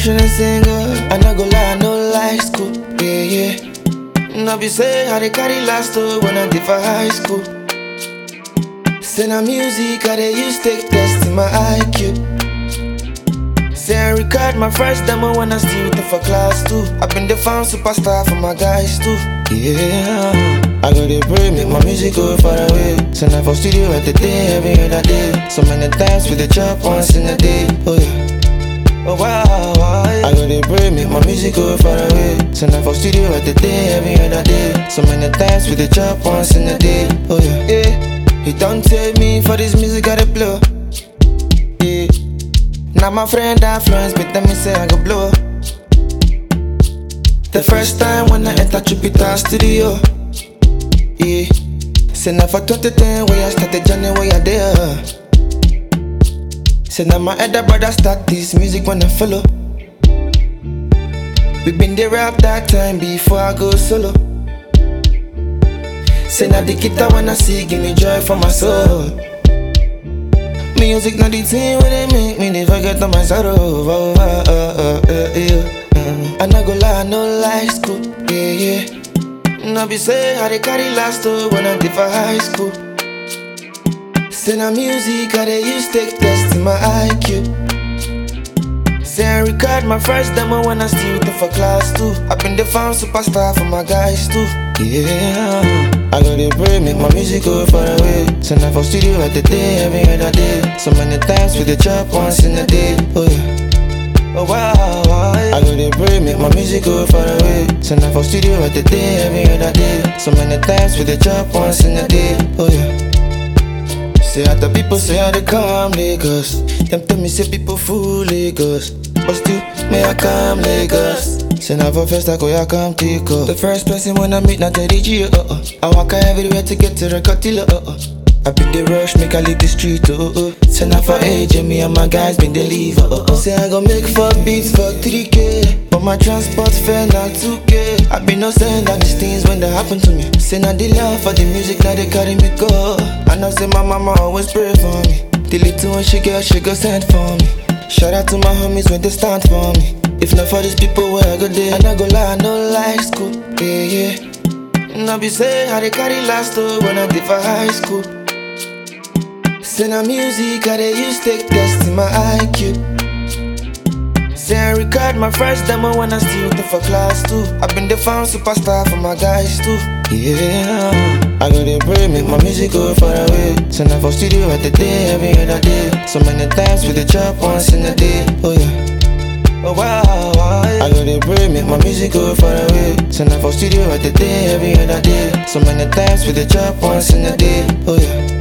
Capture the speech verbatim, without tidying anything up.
professional singer. I no go lie, no lie school. Yeah, yeah. No be say I dey carry last two when I did for high school. Say na music I dey use take test in my I Q. Say I record my first demo when I still there for class two. I been the found superstar for my guys too. Yeah, I go dey pray make my music go far away. Send out for studio at the day every other day. So many times with the chop once in a day. Oh yeah. Oh wow, wow, yeah. I go dey pray make my music go far away. Send out for studio at the day every other day. So many times with the chop once in a day. Oh yeah, yeah. You don't take me for this music I dey blow. Yeah. Now my friend influence me, tell me say I go blow. The first time when I enter Jupiter Studio. Yeah. Say now for twenty ten when I started journey where you there. Say now my elder brother start this music when I follow. We been there rap that time before I go solo. Say now the guitar when I see give me joy for my soul. Music not the thing when they make me they forget all my sorrow. Oh, oh, oh, oh, oh, yeah. mm. I no go lie, no lie school. Yeah, yeah. No be say I dey carry last two when I did for high school. Say na music I dey use take test in my I Q. Say I record my first demo when I still there for class two. I been the found superstar for my guys too. Yeah, I go dey pray make my music go far away. Send out for studio at the day every other day. So many times with the chop once in a day. Oh yeah. Oh wow, wow, yeah. I go dey pray make my music go far away. Send out for studio at the day every other day. So many times with the chop once in a day. Oh yeah. Say other people say I dey come Lagos. Them tell me say people fool Lagos, but still may I come Lagos. Say now for first I go ya come take up. The first person when I meet na Teddy G. Uh uh. I walk everywhere to get to the Cotilla. Uh uh. I been the rush, make I leave the street, oh oh. Say now for age, me and my guys been the leave, oh oh. Say I go make four beats for three K, but my transport fare now two K. I been no saying that these things when they happen to me. Say now the love for the music, now they carry me go. I know say my mama always pray for me. The little one she get, she go send for me. Shout out to my homies when they stand for me. If not for these people where I go there, I no go lie, no lie school. Yeah, yeah. No be say I dey carry last two when I did for high school. Say na music I dey use take test in my I Q. Say I record my first demo when I still there for class two. I been the found superstar for my guys too. Yeah, I go dey pray make my music go far away. Send out for studio at the day every other day. So many times with the chop once in a day. Oh yeah. Oh wow, wow, yeah. I go dey pray make my music go far away. Send out for studio at the day every other day. So many times with the chop once in a day. Oh yeah.